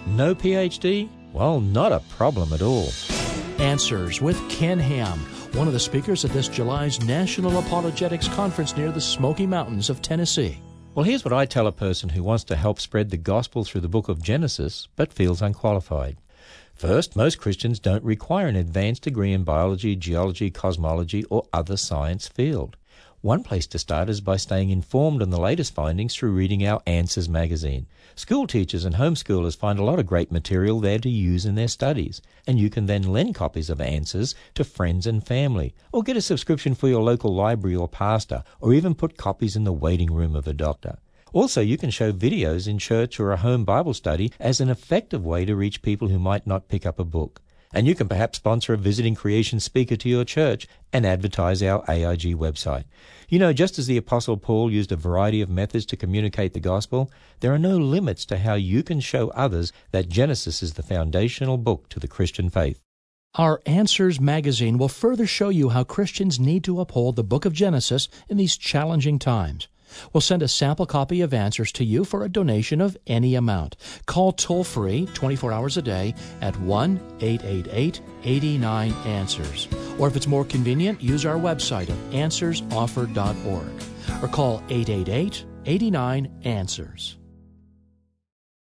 No PhD? Well, not a problem at all. Answers with Ken Ham, one of the speakers at this July's National Apologetics Conference near the Smoky Mountains of Tennessee. Well, here's what I tell a person who wants to help spread the gospel through the book of Genesis, but feels unqualified. First, most Christians don't require an advanced degree in biology, geology, cosmology, or other science field. One place to start is by staying informed on the latest findings through reading our Answers magazine. School teachers and homeschoolers find a lot of great material there to use in their studies, and you can then lend copies of Answers to friends and family, or get a subscription for your local library or pastor, or even put copies in the waiting room of a doctor. Also, you can show videos in church or a home Bible study as an effective way to reach people who might not pick up a book. And you can perhaps sponsor a visiting creation speaker to your church and advertise our AIG website. You know, just as the Apostle Paul used a variety of methods to communicate the gospel, there are no limits to how you can show others that Genesis is the foundational book to the Christian faith. Our Answers magazine will further show you how Christians need to uphold the book of Genesis in these challenging times. We'll send a sample copy of Answers to you for a donation of any amount. Call toll-free 24 hours a day at 1-888-89-ANSWERS. Or if it's more convenient, use our website at answersoffer.org. Or call 888-89-ANSWERS.